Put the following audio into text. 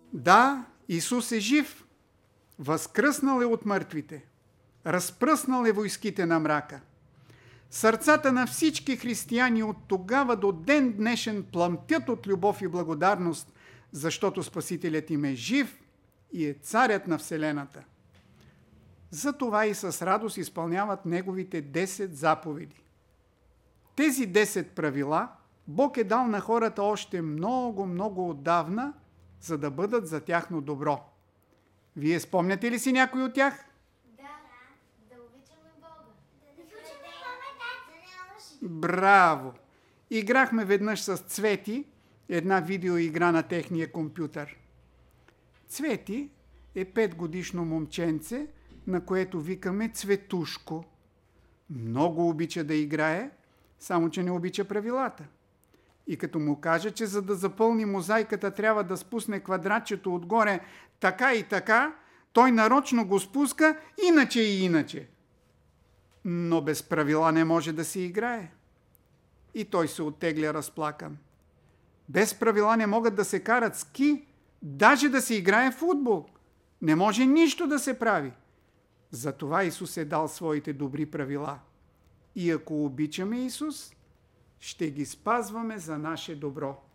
Да, Исус е жив, възкръснал е от мъртвите, разпръснал е войските на мрака. Сърцата на всички християни от тогава до ден днешен пламтят от любов и благодарност, защото Спасителят им е жив и е царят на вселената. Затова и с радост изпълняват Неговите 10 заповеди. Тези 10 правила Бог е дал на хората още много отдавна, за да бъдат за тяхно добро. Вие спомняте ли си някой от тях? Да обичаме Бога. Да не лъжим. Браво! Играхме веднъж с Цвети една видеоигра на техния компютър. Цвети е 5-годишно момченце, на което викаме Цветушко. Много обича да играе, само че не обича правилата. И като му каже, че за да запълни мозайката трябва да спусне квадратчето отгоре така и така, той нарочно го спуска иначе и иначе. Но без правила не може да се играе. И той се оттегля разплакан. Без правила не могат да се карат ски, даже да се играе футбол. Не може нищо да се прави. Затова Исус е дал своите добри правила. И ако обичаме Исус, ще ги спазваме за наше добро.